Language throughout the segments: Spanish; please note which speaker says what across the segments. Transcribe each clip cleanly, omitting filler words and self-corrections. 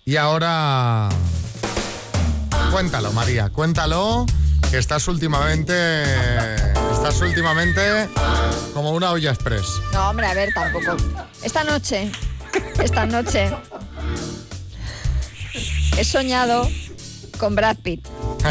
Speaker 1: Y ahora... Cuéntalo, María, cuéntalo, que estás últimamente como una olla express.
Speaker 2: No, hombre, a ver, tampoco. Esta noche he soñado con Brad Pitt.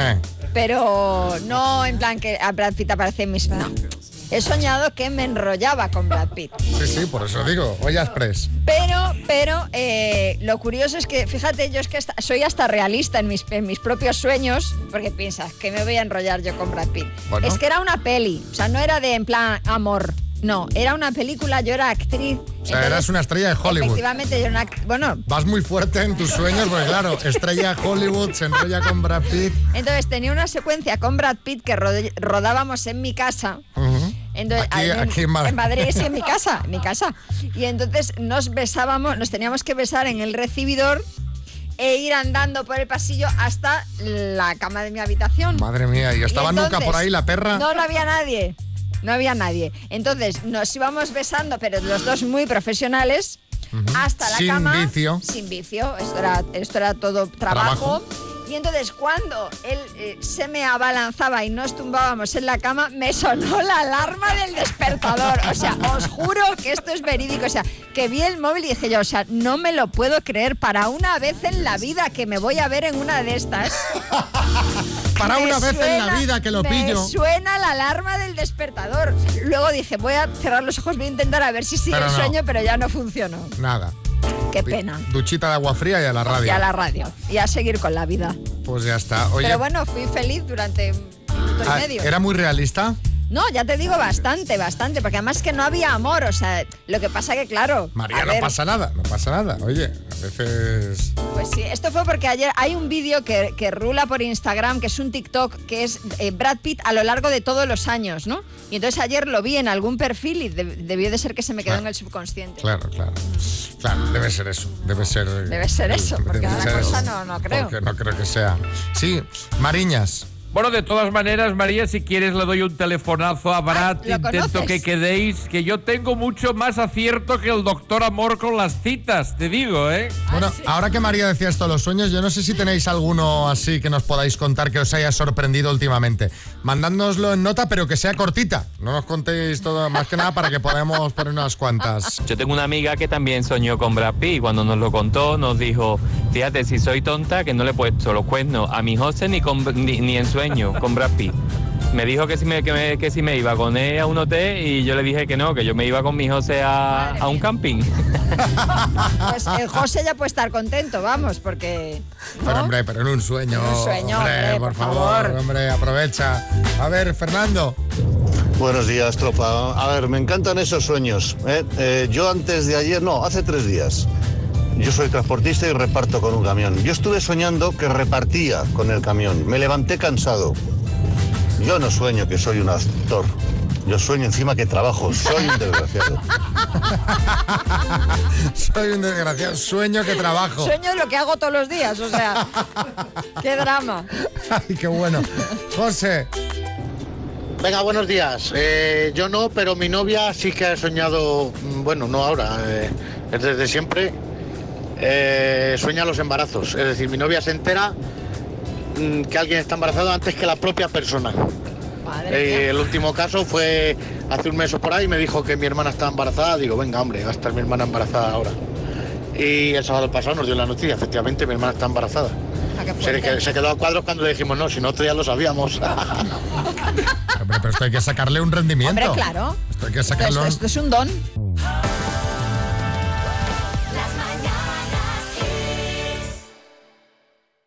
Speaker 2: Pero no en plan que a Brad Pitt aparece en mis... No. He soñado que me enrollaba con Brad Pitt.
Speaker 1: Sí, por eso digo, olla express.
Speaker 2: Pero lo curioso es que, fíjate, yo es que soy hasta realista en mis propios sueños, porque piensas, que me voy a enrollar yo con Brad Pitt. Bueno. Es que era una peli, o sea, no era de en plan amor. No, era una película, yo era actriz.
Speaker 1: O sea, eras una estrella de Hollywood.
Speaker 2: Efectivamente, yo era bueno...
Speaker 1: Vas muy fuerte en tus sueños, porque claro, estrella de Hollywood, se enrolla con Brad Pitt.
Speaker 2: Entonces, tenía una secuencia con Brad Pitt que rodábamos en mi casa.
Speaker 1: Uh-huh.
Speaker 2: Entonces,
Speaker 1: aquí en Madrid.
Speaker 2: En Madrid, sí, en mi casa. Y entonces nos teníamos que besar en el recibidor e ir andando por el pasillo hasta la cama de mi habitación.
Speaker 1: Madre mía, ¿y estaba Nuca por ahí, la perra?
Speaker 2: No había nadie. Entonces nos íbamos besando, pero los dos muy profesionales, hasta la cama. Sin vicio. Esto era todo trabajo. Y entonces cuando él se me abalanzaba y nos tumbábamos en la cama, me sonó la alarma del despertador. O sea, os juro que esto es verídico. O sea, que vi el móvil y dije yo, o sea, no me lo puedo creer, para una vez en la vida que me voy a ver en una de estas.
Speaker 1: Para una vez en la vida que lo pillo.
Speaker 2: Me suena la alarma del despertador. Luego dije, voy a cerrar los ojos, voy a intentar a ver si sigue el sueño, pero ya no funcionó.
Speaker 1: Nada.
Speaker 2: Qué pena.
Speaker 1: Duchita de agua fría y a la radio.
Speaker 2: Y a seguir con la vida.
Speaker 1: Pues ya está. Oye,
Speaker 2: pero bueno, fui feliz durante un minuto y medio.
Speaker 1: ¿Era muy realista?
Speaker 2: No, ya te digo, bastante, porque además que no había amor, o sea, lo que pasa que claro...
Speaker 1: María, no pasa nada, oye, a veces...
Speaker 2: Pues sí, esto fue porque ayer hay un vídeo que rula por Instagram, que es un TikTok, que es Brad Pitt a lo largo de todos los años, ¿no? Y entonces ayer lo vi en algún perfil y debió de ser que se me quedó en el subconsciente.
Speaker 1: Claro, debe ser eso,
Speaker 2: Debe ser eso, porque otra cosa no creo.
Speaker 1: Porque no creo que sea. Sí, Mariñas.
Speaker 3: Bueno, de todas maneras, María, si quieres le doy un telefonazo a Brad, intento que quedéis, que yo tengo mucho más acierto que el doctor Amor con las citas, te digo, ¿eh?
Speaker 1: Bueno, ahora que María decía esto, los sueños, yo no sé si tenéis alguno así que nos podáis contar que os haya sorprendido últimamente. Mandádnoslo en nota, pero que sea cortita. No nos contéis todo, más que nada, para que podamos poner unas cuantas.
Speaker 4: Yo tengo una amiga que también soñó con Brad Pitt y cuando nos lo contó nos dijo, fíjate, si soy tonta, que no le he puesto los cuernos a mi José ni en sueño con Brad Pitt. Me dijo que si me iba con él a un hotel y yo le dije que no, que yo me iba con mi José a un camping.
Speaker 2: Pues el José ya puede estar contento, vamos, porque... ¿no?
Speaker 1: Pero en un sueño.
Speaker 2: Hombre,
Speaker 1: por favor, hombre, aprovecha. A ver, Fernando.
Speaker 5: Buenos días, tropa. A ver, me encantan esos sueños. Yo hace 3 días. Yo soy transportista y reparto con un camión. Yo estuve soñando que repartía con el camión. Me levanté cansado. Yo no sueño que soy un actor. Yo sueño encima que trabajo. Soy un desgraciado.
Speaker 1: Soy un desgraciado. Sueño que trabajo.
Speaker 2: Sueño lo que hago todos los días, o sea, qué drama.
Speaker 1: Ay, qué bueno. José.
Speaker 6: Venga, buenos días. Yo no, pero mi novia sí que ha soñado, bueno, no ahora, es desde siempre. Sueña los embarazos, es decir, mi novia se entera que alguien está embarazado antes que la propia persona. El último caso fue hace un mes o por ahí, me dijo que mi hermana estaba embarazada. Digo, venga hombre, va a estar mi hermana embarazada ahora. Y el sábado pasado nos dio la noticia, efectivamente mi hermana está embarazada. Se quedó a cuadros cuando le dijimos no, si nosotros ya lo sabíamos.
Speaker 1: Hombre, pero esto hay que sacarle un rendimiento.
Speaker 2: Hombre, claro.
Speaker 1: Esto hay que sacarlo.
Speaker 2: Esto es un don.